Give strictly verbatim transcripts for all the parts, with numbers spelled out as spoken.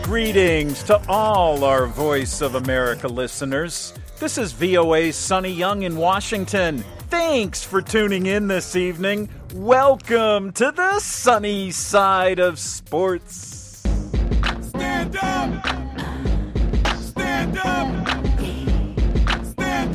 Greetings to all our Voice of America listeners. This is V O A's Sonny Young in Washington. Thanks for tuning in this evening. Welcome to the sunny side of sports. Stand up! Stand up! Stand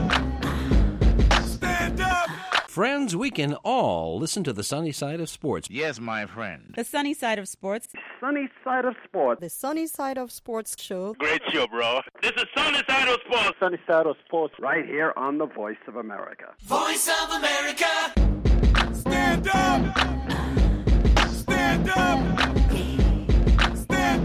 up! Stand up! Friends, we can all listen to the sunny side of sports. Yes, my friend. The sunny side of sports. Sunny side of sports. The Sunny Side of Sports show. Great show, bro. This is Sunny Side of Sports. Sunny side of sports right here on the Voice of America. Voice of America! Stand up! Stand up! Stand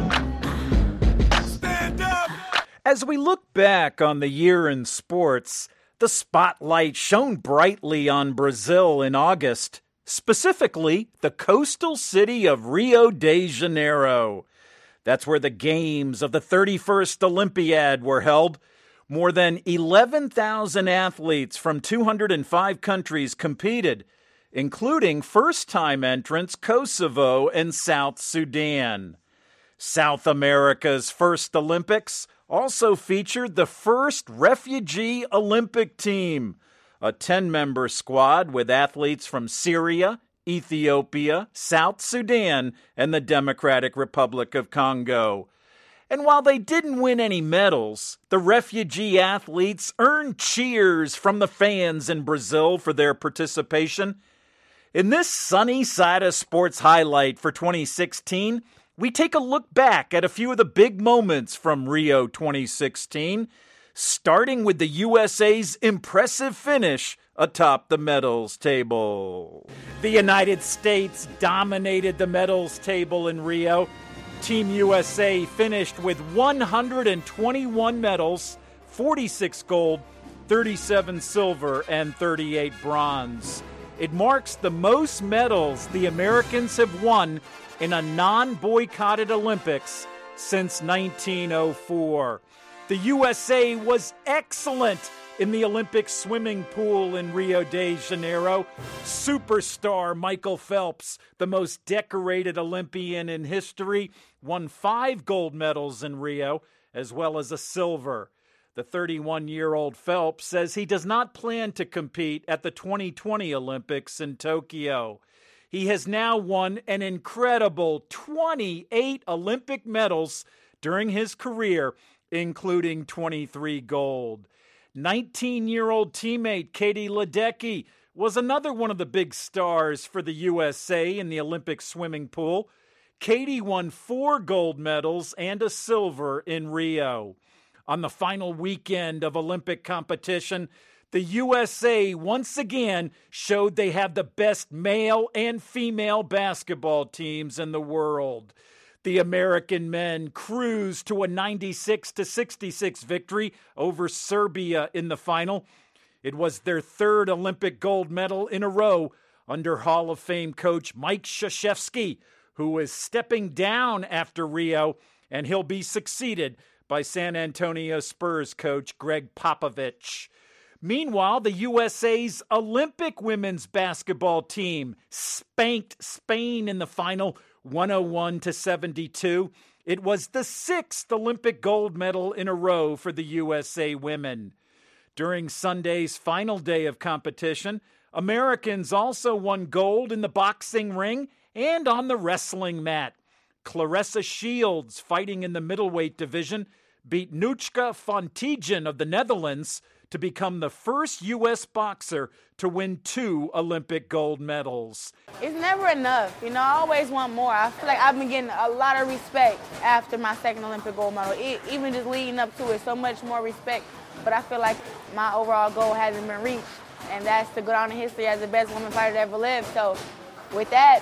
up! Stand up! As we look back on the year in sports, the spotlight shone brightly on Brazil in August, specifically the coastal city of Rio de Janeiro. That's where the games of the thirty-first Olympiad were held. More than eleven thousand athletes from two hundred five countries competed, including first-time entrants Kosovo and South Sudan. South America's first Olympics also featured the first refugee Olympic team, a ten-member squad with athletes from Syria, Ethiopia, South Sudan, and the Democratic Republic of Congo. And while they didn't win any medals, the refugee athletes earned cheers from the fans in Brazil for their participation. In this sunny side of sports highlight for twenty sixteen, we take a look back at a few of the big moments from Rio twenty sixteen, starting with the U S A's impressive finish atop the medals table. The United States dominated the medals table in Rio. Team U S A finished with one hundred twenty-one medals, forty-six gold, thirty-seven silver, and thirty-eight bronze. It marks the most medals the Americans have won in a non-boycotted Olympics since nineteen oh four. The U S A was excellent in the Olympic swimming pool in Rio de Janeiro. Superstar Michael Phelps, the most decorated Olympian in history, won five gold medals in Rio, as well as a silver. The thirty-one-year-old Phelps says he does not plan to compete at the twenty twenty Olympics in Tokyo. He has now won an incredible twenty-eight Olympic medals during his career, including twenty-three gold. nineteen-year-old teammate Katie Ledecky was another one of the big stars for the U S A in the Olympic swimming pool. Katie won four gold medals and a silver in Rio. On the final weekend of Olympic competition, the U S A once again showed they have the best male and female basketball teams in the world. The American men cruised to a ninety-six to sixty-six victory over Serbia in the final. It was their third Olympic gold medal in a row under Hall of Fame coach Mike Krzyzewski, who is stepping down after Rio, and he'll be succeeded by San Antonio Spurs coach Greg Popovich. Meanwhile, the U S A's Olympic women's basketball team spanked Spain in the final one oh one to seventy-two. It was the sixth Olympic gold medal in a row for the U S A women. During Sunday's final day of competition, Americans also won gold in the boxing ring and on the wrestling mat. Claressa Shields, fighting in the middleweight division, beat Nuchka Fontegen of the Netherlands to become the first U S boxer to win two Olympic gold medals. It's never enough. You know, I always want more. I feel like I've been getting a lot of respect after my second Olympic gold medal. It, even just leading up to it, so much more respect. But I feel like my overall goal hasn't been reached, and that's to go down in history as the best woman fighter to ever live. So with that,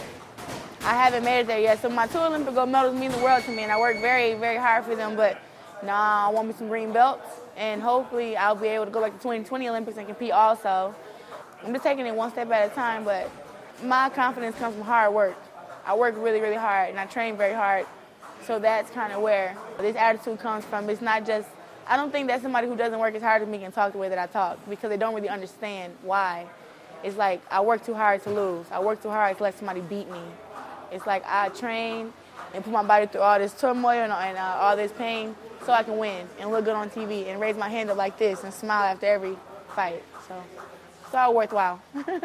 I haven't made it there yet. So my two Olympic gold medals mean the world to me, and I work very, very hard for them. But nah, I want me some green belts, and hopefully I'll be able to go back to twenty twenty Olympics and compete also. I'm just taking it one step at a time, but my confidence comes from hard work. I work really, really hard, and I train very hard. So that's kind of where this attitude comes from. It's not just, I don't think that somebody who doesn't work as hard as me can talk the way that I talk, because they don't really understand why. It's like I work too hard to lose. I work too hard to let somebody beat me. It's like I train and put my body through all this turmoil and, and uh, all this pain so I can win and look good on T V and raise my hand up like this and smile after every fight. So it's all worthwhile.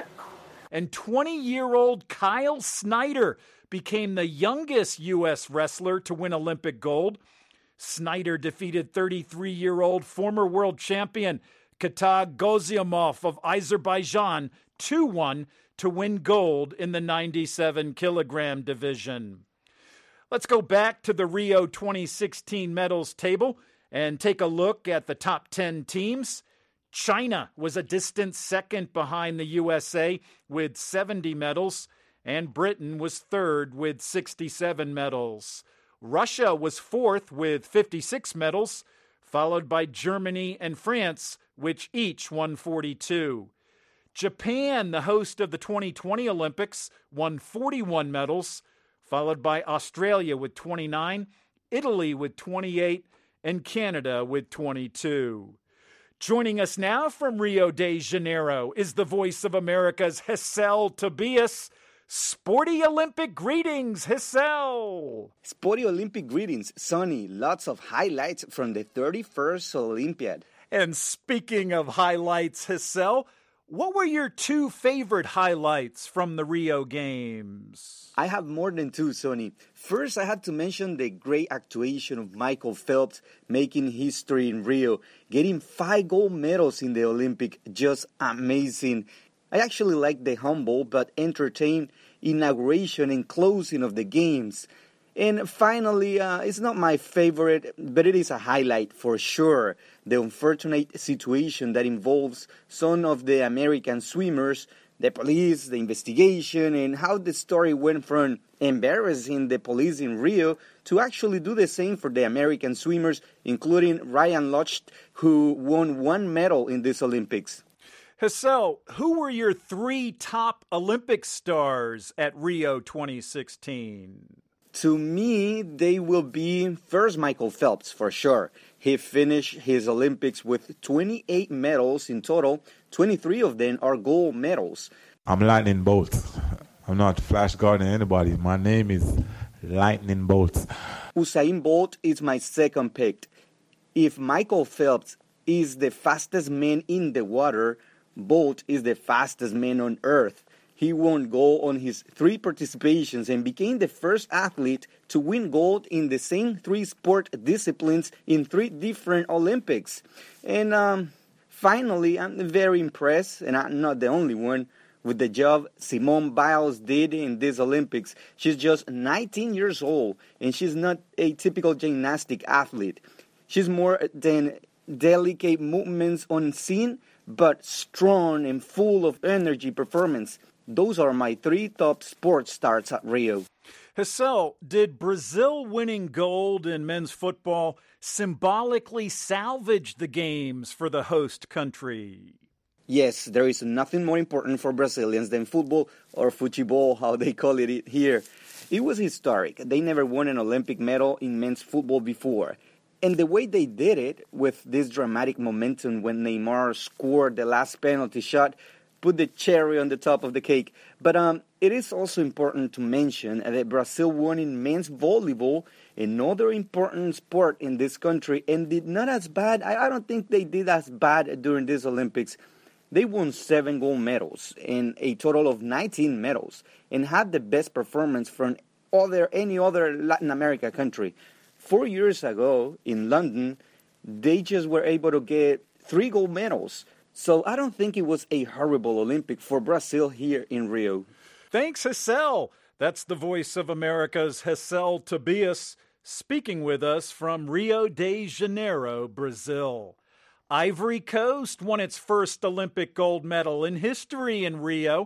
And twenty-year-old Kyle Snyder became the youngest U S wrestler to win Olympic gold. Snyder defeated thirty-three-year-old former world champion Khatag Goziamov of Azerbaijan two one to win gold in the ninety-seven kilogram division. Let's go back to the Rio twenty sixteen medals table and take a look at the top ten teams. China was a distant second behind the U S A with seventy medals, and Britain was third with sixty-seven medals. Russia was fourth with fifty-six medals, followed by Germany and France, which each won forty-two. Japan, the host of the twenty twenty Olympics, won forty-one medals, followed by Australia with twenty-nine, Italy with twenty-eight, and Canada with twenty-two. Joining us now from Rio de Janeiro is the voice of America's Hessel Tobias. Sporty Olympic greetings, Hessel. Sporty Olympic greetings, Sonny. Lots of highlights from the thirty-first Olympiad. And speaking of highlights, Hessel, what were your two favorite highlights from the Rio Games? I have more than two, Sonny. First, I had to mention the great actuation of Michael Phelps making history in Rio, getting five gold medals in the Olympic. Just amazing. I actually liked the humble but entertaining inauguration and closing of the games. And finally, uh, it's not my favorite, but it is a highlight for sure. The unfortunate situation that involves some of the American swimmers, the police, the investigation, and how the story went from embarrassing the police in Rio to actually do the same for the American swimmers, including Ryan Lochte, who won one medal in this Olympics. Hessel, who were your three top Olympic stars at Rio twenty sixteen? To me, they will be first Michael Phelps, for sure. He finished his Olympics with twenty-eight medals in total. twenty-three of them are gold medals. I'm Lightning Bolt. I'm not Flash Gardner anybody. My name is Lightning Bolt. Usain Bolt is my second pick. If Michael Phelps is the fastest man in the water, Bolt is the fastest man on earth. He won gold on his three participations and became the first athlete to win gold in the same three sport disciplines in three different Olympics. And um, finally, I'm very impressed, and I'm not the only one, with the job Simone Biles did in these Olympics. She's just nineteen years old, and she's not a typical gymnastic athlete. She's more than delicate movements on scene, but strong and full of energy performance. Those are my three top sports stars at Rio. Hessel, did Brazil winning gold in men's football symbolically salvage the games for the host country? Yes, there is nothing more important for Brazilians than football, or futebol, how they call it here. It was historic. They never won an Olympic medal in men's football before. And the way they did it, with this dramatic momentum when Neymar scored the last penalty shot, put the cherry on the top of the cake. But um, it is also important to mention that Brazil won in men's volleyball, another important sport in this country, and did not as bad. I, I don't think they did as bad during these Olympics. They won seven gold medals and a total of nineteen medals, and had the best performance from other any other Latin America country. Four years ago in London, they just were able to get three gold medals. So I don't think it was a horrible Olympic for Brazil here in Rio. Thanks, Hessel. That's the voice of America's Hessel Tobias speaking with us from Rio de Janeiro, Brazil. Ivory Coast won its first Olympic gold medal in history in Rio.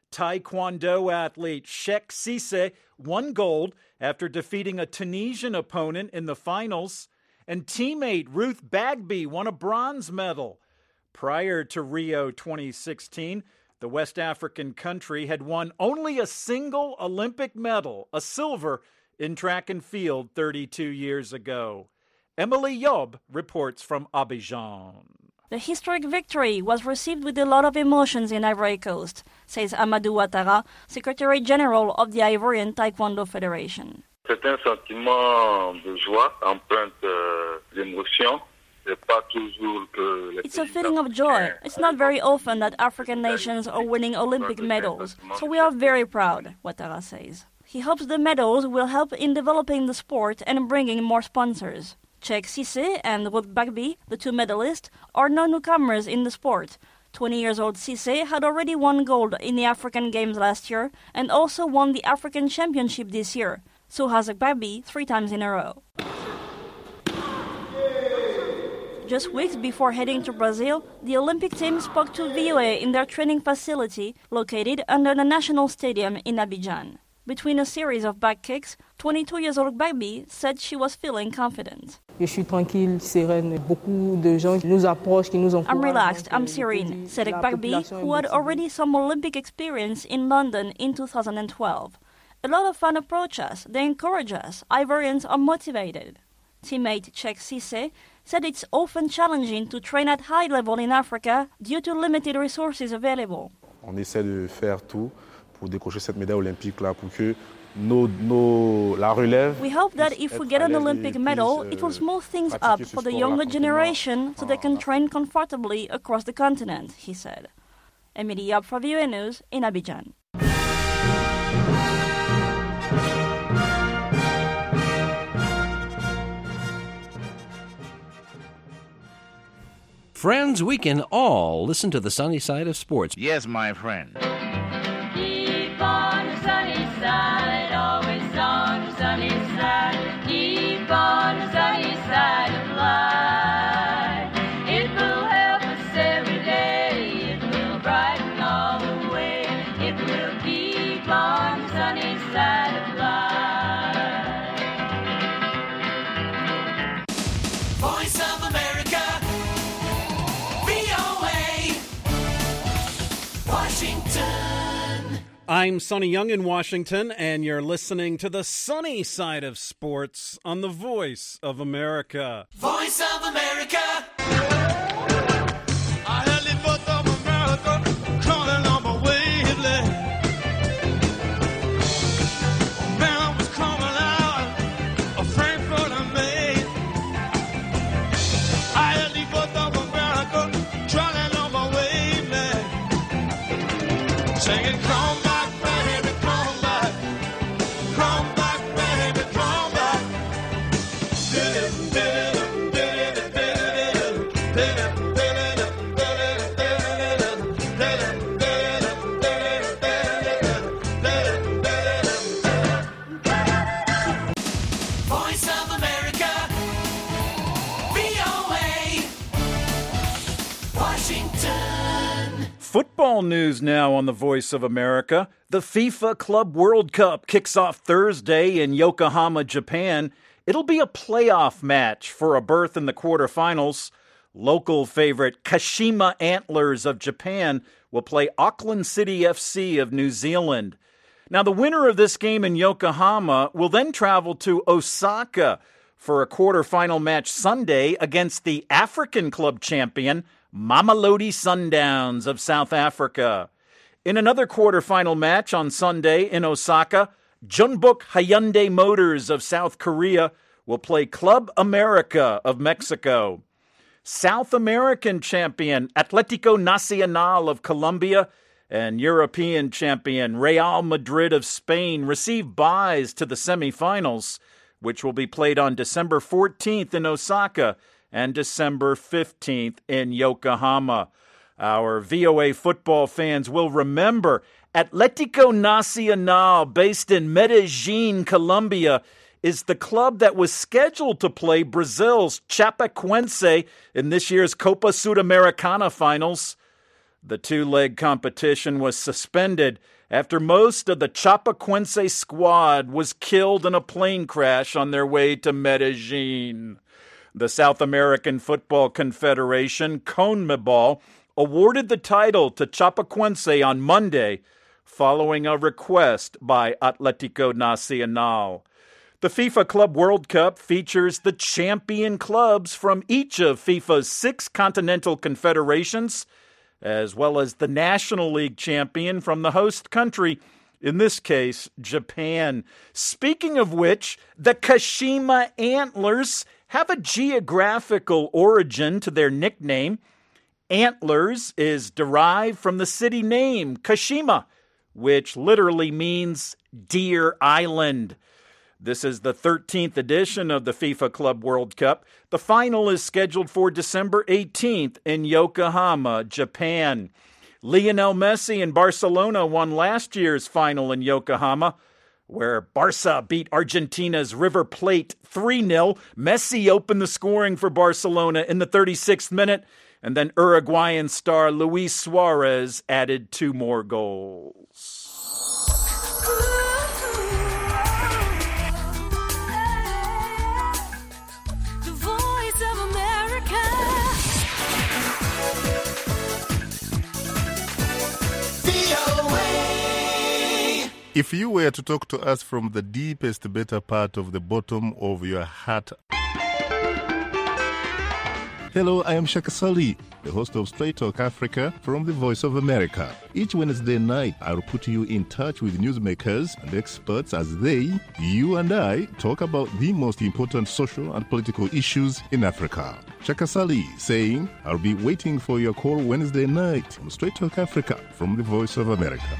Taekwondo athlete Sheikh Cissé won gold after defeating a Tunisian opponent in the finals, and teammate Ruth Bagby won a bronze medal. Prior to Rio twenty sixteen, the West African country had won only a single Olympic medal, a silver, in track and field thirty-two years ago. Emily Yob reports from Abidjan. The historic victory was received with a lot of emotions in Ivory Coast, says Amadou Ouattara, Secretary General of the Ivorian Taekwondo Federation. C'est un sentiment de joie, empreinte euh, d'émotion. It's a feeling of joy. It's not very often that African nations are winning Olympic medals, so we are very proud, Ouattara says. He hopes the medals will help in developing the sport and bringing more sponsors. Cheick Cissé and Ruth Bagby, the two medalists, are no newcomers in the sport. twenty years old Cissé had already won gold in the African Games last year and also won the African Championship this year. So has Bagby three times in a row. Just weeks before heading to Brazil, the Olympic team spoke to V O A in their training facility located under the National Stadium in Abidjan. Between a series of back kicks, twenty-two years old Bagby said she was feeling confident. Je suis tranquille, sereine. Beaucoup de gens qui nous approchent, qui nous encouragent. I'm relaxed, I'm serene, said Bagby, who had already some Olympic experience in London in two thousand twelve. A lot of fans approach us, they encourage us, Ivorians are motivated. Teammate Cheick Cissé said it's often challenging to train at high level in Africa due to limited resources available. On essaie de faire tout pour décrocher cette médaille olympique là pour que nos, nos, la relève. We hope that if we get an Olympic medal, it will smooth things up for the younger generation so they can train comfortably across the continent, he said. Emily Yap for V O A News in Abidjan. Friends, we can all listen to the sunny side of sports. Yes, my friend. Keep on the sunny side, always on the sunny side. Keep on the sunny side of life. It will help us every day. It will brighten all the way. It will keep on the sunny side of life. Voice of America. I'm Sonny Young in Washington, and you're listening to the sunny side of sports on the Voice of America. Voice of America. I heard the Voice of America calling on my wavelength. Man, I was coming out of Frankfurt and Maine. I heard the Voice of America calling on my wavelength, singing, come back. Football news now on the Voice of America. The FIFA Club World Cup kicks off Thursday in Yokohama, Japan. It'll be a playoff match for a berth in the quarterfinals. Local favorite Kashima Antlers of Japan will play Auckland City F C of New Zealand. Now, the winner of this game in Yokohama will then travel to Osaka for a quarterfinal match Sunday against the African club champion, Mamelodi Sundowns of South Africa. In another quarterfinal match on Sunday in Osaka, Jeonbuk Hyundai Motors of South Korea will play Club America of Mexico. South American champion Atlético Nacional of Colombia and European champion Real Madrid of Spain receive byes to the semifinals, which will be played on December fourteenth in Osaka and December fifteenth in Yokohama. Our V O A football fans will remember Atlético Nacional, based in Medellín, Colombia, is the club that was scheduled to play Brazil's Chapecoense in this year's Copa Sudamericana finals. The two-leg competition was suspended after most of the Chapecoense squad was killed in a plane crash on their way to Medellín. The South American Football Confederation, CONMEBOL, awarded the title to Chapecoense on Monday following a request by Atlético Nacional. The FIFA Club World Cup features the champion clubs from each of FIFA's six continental confederations, as well as the National League champion from the host country, In this case, Japan. Speaking of which, the Kashima Antlers have a geographical origin to their nickname. Antlers is derived from the city name, Kashima, which literally means Deer Island. This is the thirteenth edition of the FIFA Club World Cup. The final is scheduled for December eighteenth in Yokohama, Japan. Lionel Messi and Barcelona won last year's final in Yokohama, where Barca beat Argentina's River Plate three nil. Messi opened the scoring for Barcelona in the thirty-sixth minute, and then Uruguayan star Luis Suarez added two more goals. The Voice of America. V O A. If you were to talk to us from the deepest, better part of the bottom of your heart. Hello, I am Shaka Sali, the host of Straight Talk Africa from the Voice of America. Each Wednesday night, I'll put you in touch with newsmakers and experts as they, you and I, talk about the most important social and political issues in Africa. Shaka Sali saying, I'll be waiting for your call Wednesday night on Straight Talk Africa from the Voice of America.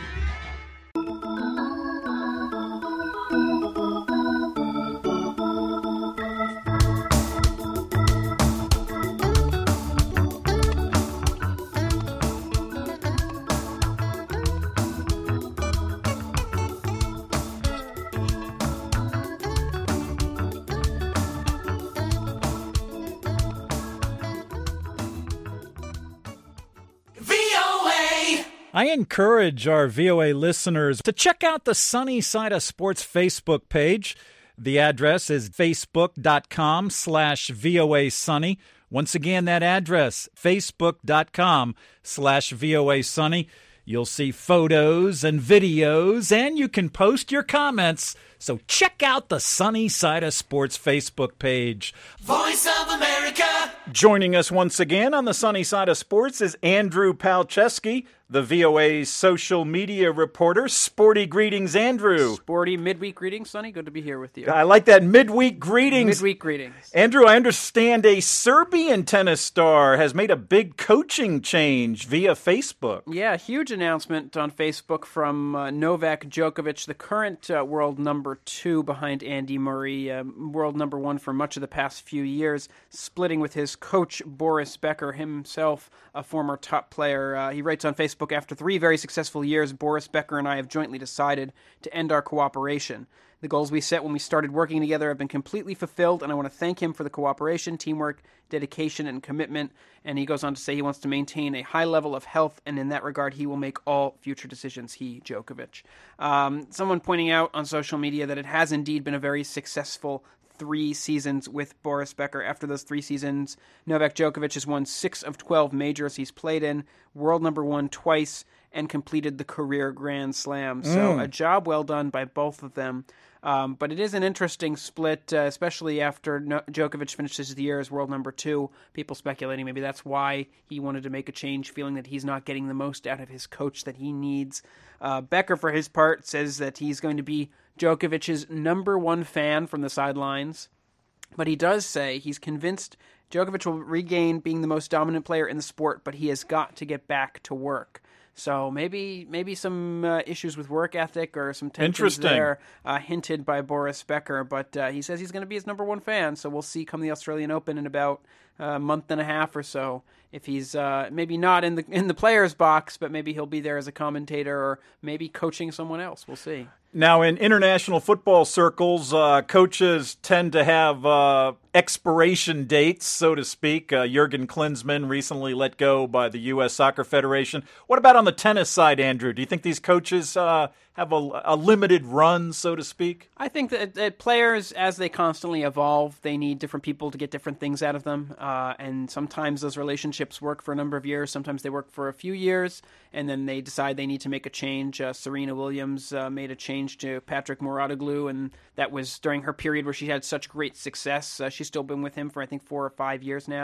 I encourage our V O A listeners to check out the Sunny Side of Sports Facebook page. The address is facebook.com slash VOA Sunny. Once again, that address, facebook.com slash VOA Sunny. You'll see photos and videos, and you can post your comments. So check out the Sunny Side of Sports Facebook page. Voice of America. Joining us once again on the Sunny Side of Sports is Andrew Palczewski, the V O A's social media reporter. Sporty greetings, Andrew. Sporty midweek greetings, Sonny. Good to be here with you. I like that midweek greetings. Midweek greetings. Andrew, I understand a Serbian tennis star has made a big coaching change via Facebook. Yeah, huge announcement on Facebook from uh, Novak Djokovic, the current uh, world number two behind Andy Murray, uh, world number one for much of the past few years, splitting with his coach Boris Becker, himself a former top player. Uh, he writes on Facebook, after three very successful years, Boris Becker and I have jointly decided to end our cooperation. The goals we set when we started working together have been completely fulfilled, and I want to thank him for the cooperation, teamwork, dedication, and commitment. And he goes on to say he wants to maintain a high level of health, and in that regard, he will make all future decisions, he, Djokovic. Um, someone pointing out on social media that it has indeed been a very successful three seasons with Boris Becker. After those three seasons, Novak Djokovic has won six of twelve majors he's played in, world number one twice, and completed the career Grand Slam. So Mm. a job well done by both of them. Um, but it is an interesting split, uh, especially after no- Djokovic finishes the year as world number two. People speculating maybe that's why he wanted to make a change, feeling that he's not getting the most out of his coach that he needs. Uh, Becker, for his part, says that he's going to be Djokovic's number one fan from the sidelines. But he does say he's convinced Djokovic will regain being the most dominant player in the sport, but he has got to get back to work. So maybe maybe some uh, issues with work ethic or some tensions Interesting. there uh, hinted by Boris Becker. But uh, he says he's going to be his number one fan, so we'll see come the Australian Open in about a month and a half or so. If he's uh, maybe not in the in the player's box, but maybe he'll be there as a commentator or maybe coaching someone else. We'll see. Now, in international football circles, uh, coaches tend to have uh, expiration dates, so to speak. Uh, Jurgen Klinsmann recently let go by the U S Soccer Federation. What about on the tennis side, Andrew? Do you think these coaches uh, have a, a limited run, so to speak? I think that, that players, as they constantly evolve, they need different people to get different things out of them. Uh, and sometimes those relationships work for a number of years. Sometimes they work for a few years, and then they decide they need to make a change. Uh, Serena Williams uh, made a change to Patrick Mouratoglou, and that was during her period where she had such great success. Uh, she's still been with him for, I think, four or five years now.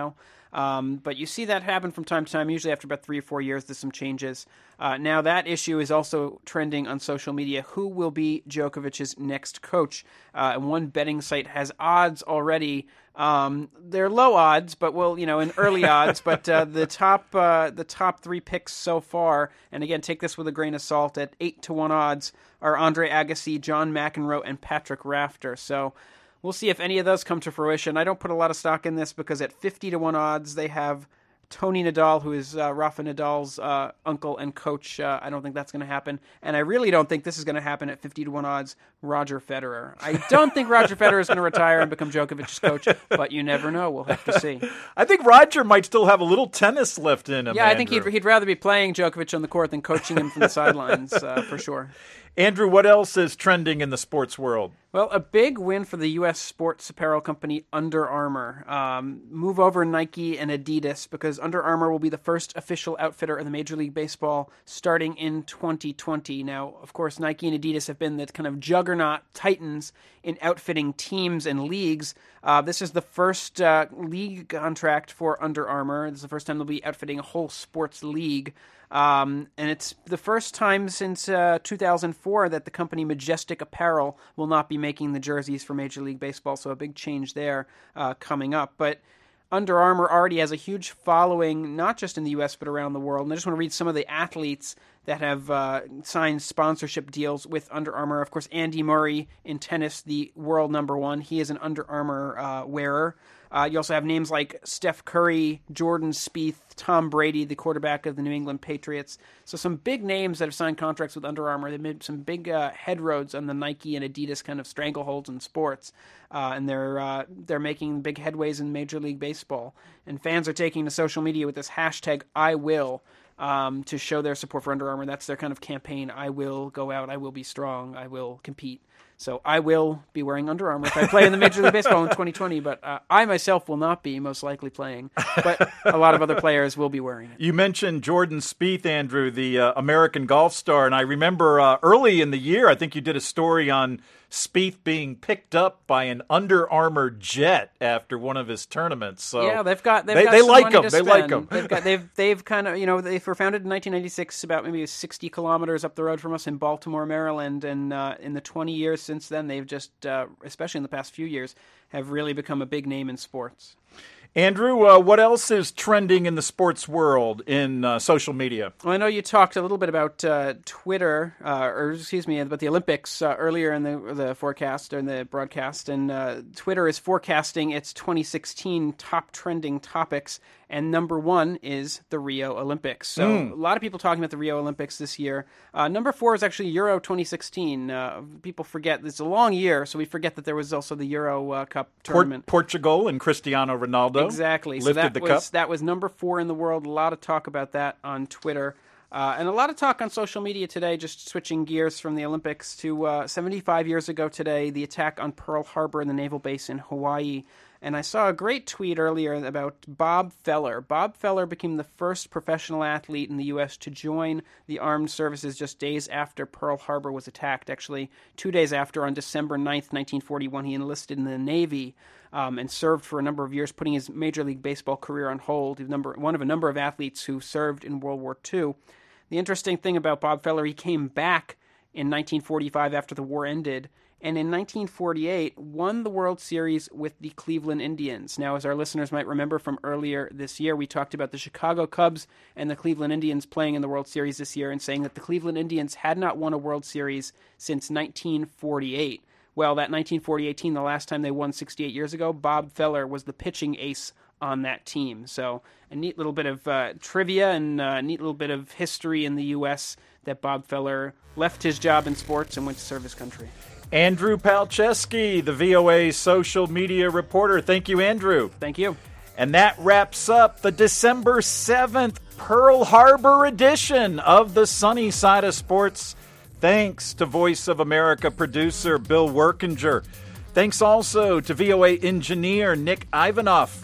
Um, but you see that happen from time to time. Usually after about three or four years, there's some changes. Uh, now that issue is also trending on social media. Who will be Djokovic's next coach? Uh, and one betting site has odds already. Um, they're low odds, but well, you know, in early odds. But uh, the top uh, the top three picks so far, and again, take this with a grain of salt, at eight to one odds are Andre Agassi, John McEnroe, and Patrick Rafter. So we'll see if any of those come to fruition. I don't put a lot of stock in this because at fifty to one odds, they have Tony Nadal, who is uh, Rafa Nadal's uh, uncle and coach. Uh, I don't think that's going to happen. And I really don't think this is going to happen at fifty to one odds, Roger Federer. I don't think Roger Federer is going to retire and become Djokovic's coach, but you never know. We'll have to see. I think Roger might still have a little tennis left in him. Yeah, I Andrew. think he'd, he'd rather be playing Djokovic on the court than coaching him from the sidelines, uh, for sure. Andrew, what else is trending in the sports world? Well, a big win for the U S sports apparel company Under Armour. Um, move over Nike and Adidas, because Under Armour will be the first official outfitter of the Major League Baseball starting in twenty twenty. Now, of course, Nike and Adidas have been the kind of juggernaut titans in outfitting teams and leagues. Uh, this is the first uh, league contract for Under Armour. This is the first time they'll be outfitting a whole sports league. Um, and it's the first time since uh, two thousand four that the company Majestic Apparel will not be making the jerseys for Major League Baseball, so a big change there uh, coming up. But Under Armour already has a huge following, not just in the U S, but around the world. And I just want to read some of the athletes that have uh, signed sponsorship deals with Under Armour. Of course, Andy Murray in tennis, the world number one. He is an Under Armour uh, wearer. Uh, you also have names like Steph Curry, Jordan Spieth, Tom Brady, the quarterback of the New England Patriots. So some big names that have signed contracts with Under Armour. They made some big uh, headroads on the Nike and Adidas kind of strangleholds in sports, uh, and they're uh, they're making big headways in Major League Baseball. And fans are taking to social media with this hashtag I will um, to show their support for Under Armour. That's their kind of campaign. I will go out. I will be strong. I will compete. So I will be wearing Under Armour if I play in the Major League Baseball in twenty twenty, but uh, I myself will not be most likely playing. But a lot of other players will be wearing it. You mentioned Jordan Spieth, Andrew, the uh, American golf star, and I remember uh, early in the year, I think you did a story on Spieth being picked up by an Under Armour jet after one of his tournaments. So yeah, they've got they've they, got they some like money him. to They spend. like him. They've got they've they've kind of you know they were founded in nineteen ninety-six, about maybe sixty kilometers up the road from us in Baltimore, Maryland, and uh, in the twenty years since then, they've just uh, especially in the past few years have really become a big name in sports. Andrew, uh, what else is trending in the sports world in uh, social media? Well, I know you talked a little bit about uh, Twitter, uh, or excuse me, about the Olympics uh, earlier in the the forecast or in the broadcast, and uh, Twitter is forecasting its twenty sixteen top trending topics, and number one is the Rio Olympics. So Mm. a lot of people talking about the Rio Olympics this year. Uh, number four is actually Euro twenty sixteen. Uh, people forget it's a long year, so we forget that there was also the Euro uh, Cup tournament. Port- Portugal and Cristiano Ronaldo. Exactly. So Lifted that the was cup. that was number four in the world. A lot of talk about that on Twitter. Uh, and a lot of talk on social media today, just switching gears from the Olympics to uh, seventy-five years ago today, the attack on Pearl Harbor and the naval base in Hawaii. And I saw a great tweet earlier about Bob Feller. Bob Feller became the first professional athlete in the U S to join the armed services just days after Pearl Harbor was attacked. Actually, two days after, on December ninth, nineteen forty-one, he enlisted in the Navy um, and served for a number of years, putting his Major League Baseball career on hold. He was number, one of a number of athletes who served in World War Two. The interesting thing about Bob Feller, he came back in nineteen forty-five after the war ended, and in nineteen forty-eight won the World Series with the Cleveland Indians. Now, as our listeners might remember from earlier this year, we talked about the Chicago Cubs and the Cleveland Indians playing in the World Series this year and saying that the Cleveland Indians had not won a World Series since nineteen forty-eight. Well, that nineteen forty-eight team, the last time they won sixty-eight years ago, Bob Feller was the pitching ace on that team. So a neat little bit of uh, trivia and a neat little bit of history in the U S that Bob Feller left his job in sports and went to serve his country. Andrew Palczewski, the V O A social media reporter. Thank you, Andrew. Thank you. And that wraps up the December seventh Pearl Harbor edition of the Sunny Side of Sports. Thanks to Voice of America producer Bill Workinger. Thanks also to V O A engineer Nick Ivanoff.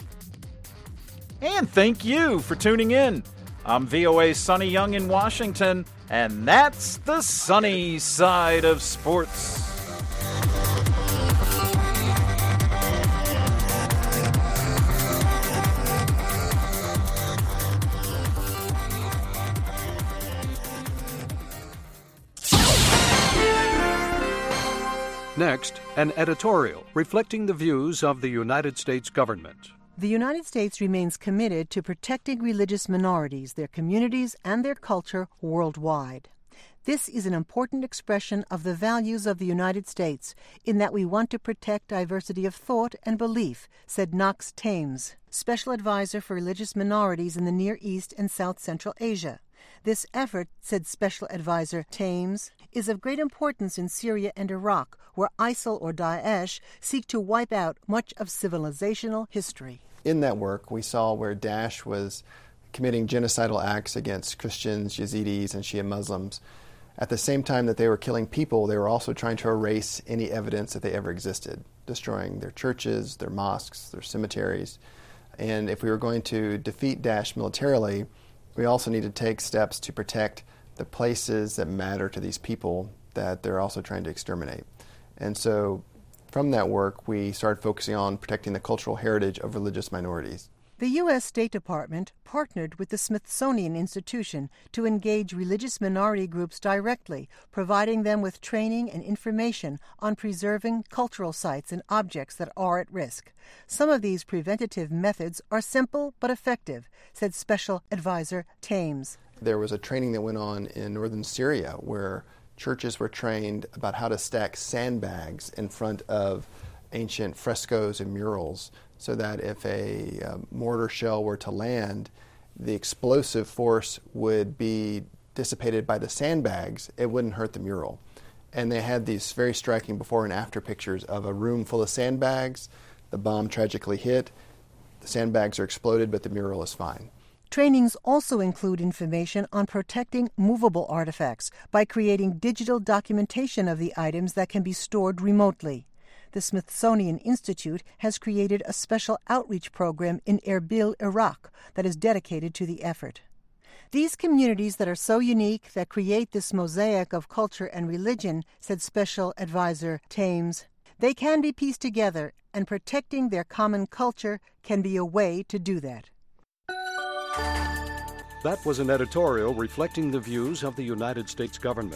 And thank you for tuning in. I'm V O A's Sonny Young in Washington, and that's the Sunny Side of Sports. Next, an editorial reflecting the views of the United States government. The United States remains committed to protecting religious minorities, their communities, and their culture worldwide. This is an important expression of the values of the United States in that we want to protect diversity of thought and belief, said Knox Thames, Special Advisor for Religious Minorities in the Near East and South Central Asia. This effort, said Special Advisor Thames, is of great importance in Syria and Iraq, where ISIL or Daesh seek to wipe out much of civilizational history. In that work, we saw where Daesh was committing genocidal acts against Christians, Yazidis, and Shia Muslims. At the same time that they were killing people, they were also trying to erase any evidence that they ever existed, destroying their churches, their mosques, their cemeteries. And if we were going to defeat Daesh militarily, we also need to take steps to protect the places that matter to these people that they're also trying to exterminate. And so from that work, we started focusing on protecting the cultural heritage of religious minorities. The U S State Department partnered with the Smithsonian Institution to engage religious minority groups directly, providing them with training and information on preserving cultural sites and objects that are at risk. Some of these preventative methods are simple but effective, said Special Advisor Thames. There was a training that went on in northern Syria where churches were trained about how to stack sandbags in front of ancient frescoes and murals, so that if a uh, mortar shell were to land, the explosive force would be dissipated by the sandbags. It wouldn't hurt the mural. And they had these very striking before and after pictures of a room full of sandbags. The bomb tragically hit. The sandbags are exploded, but the mural is fine. Trainings also include information on protecting movable artifacts by creating digital documentation of the items that can be stored remotely. The Smithsonian Institute has created a special outreach program in Erbil, Iraq, that is dedicated to the effort. These communities that are so unique that create this mosaic of culture and religion, said Special Advisor Thames, they can be pieced together, and protecting their common culture can be a way to do that. That was an editorial reflecting the views of the United States government.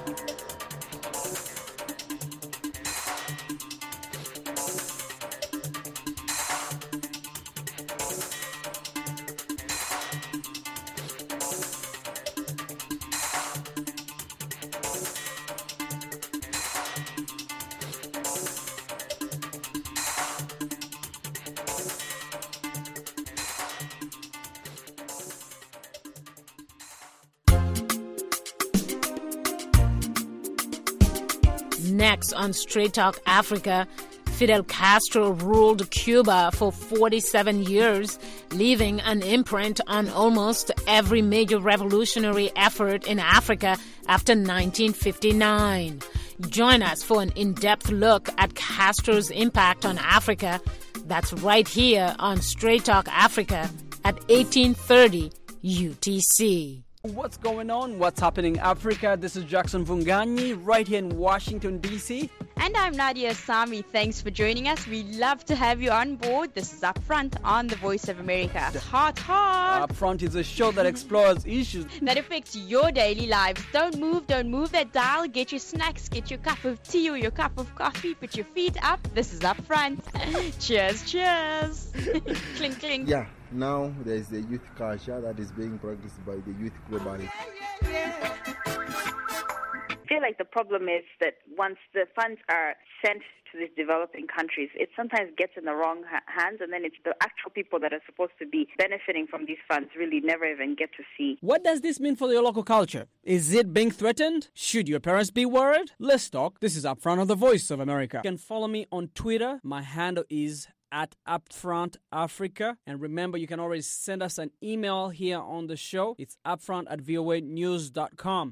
Next on Straight Talk Africa, Fidel Castro ruled Cuba for forty-seven years, leaving an imprint on almost every major revolutionary effort in Africa after nineteen fifty-nine. Join us for an in-depth look at Castro's impact on Africa. That's right here on Straight Talk Africa at eighteen thirty U T C. What's going on? What's happening in Africa? This is Jackson Vunganyi right here in Washington, D C. And I'm Nadia Sami. Thanks for joining us. We love to have you on board. This is Upfront on the Voice of America. Hot, hot. Upfront is a show that explores issues that affects your daily lives. Don't move, don't move that dial. Get your snacks, get your cup of tea or your cup of coffee. Put your feet up. This is Upfront. Cheers, cheers. Clink, clink. Yeah. Now there is a youth culture that is being practiced by the youth globally. I feel like the problem is that once the funds are sent to these developing countries, it sometimes gets in the wrong ha- hands, and then it's the actual people that are supposed to be benefiting from these funds really never even get to see. What does this mean for your local culture? Is it being threatened? Should your parents be worried? Let's talk. This is Upfront on the Voice of America. You can follow me on Twitter. My handle is at Upfront Africa. And remember, you can always send us an email here on the show. It's upfront at v o a news dot com.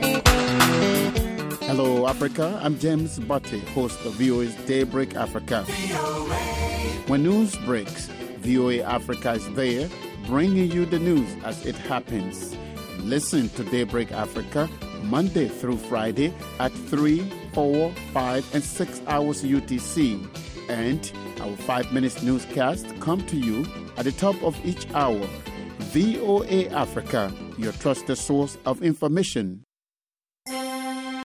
Hello, Africa. I'm James Butte, host of V O A's Daybreak Africa. When news breaks, V O A Africa is there, bringing you the news as it happens. Listen to Daybreak Africa Monday through Friday at three, four, five, and six hours U T C. And our five minutes newscast come to you at the top of each hour. V O A Africa, your trusted source of information